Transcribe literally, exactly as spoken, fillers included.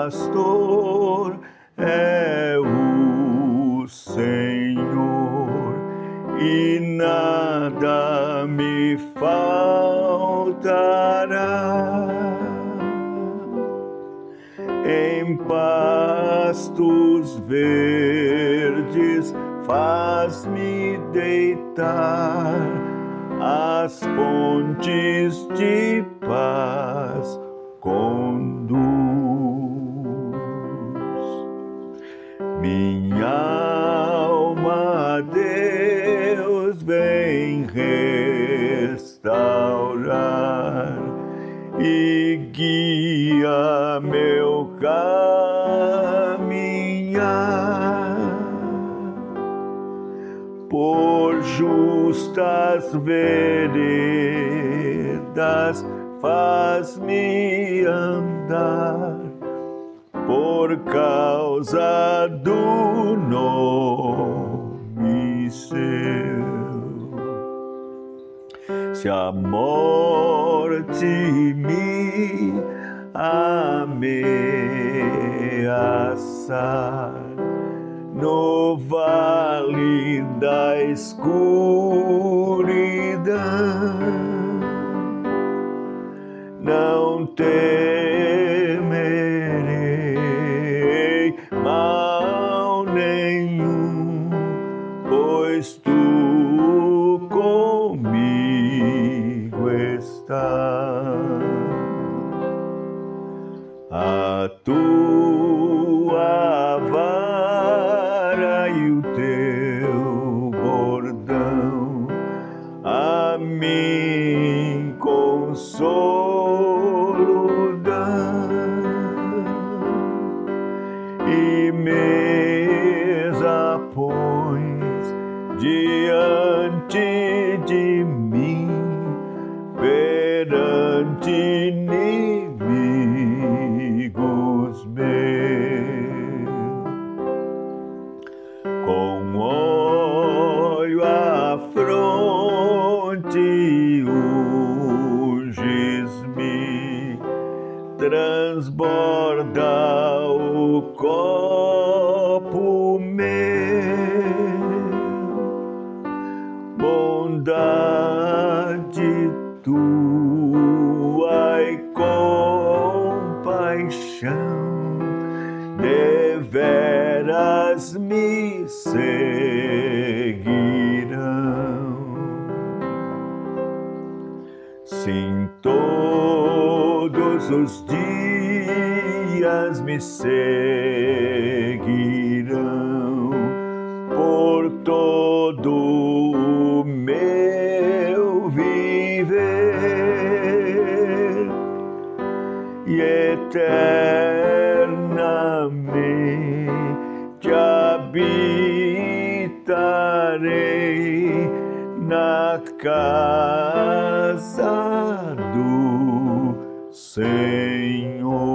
pastor é o Senhor, e nada me faltará. Em pastos verdes faz-me deitar, as fontes de paz conduz. Minha alma a Deus vem restaurar e guia meu caminhar por justas veredas, faz-me andar por causa do nome seu. Se a morte me ameaçar no vale da escuridão, não temerei mal nenhum, pois tu comigo estás. A tua vara e o teu bordão a mim consolo dão, e mesa pões diante de mim perante inimigos meus. Com óleo à fronte unges-me, transborda o copo meu. Bondade tua e compaixão deveras me seguirão. Sim, todos os dias me seguirão por todo o meu viver, e eternamente habitarei na casa do Senhor.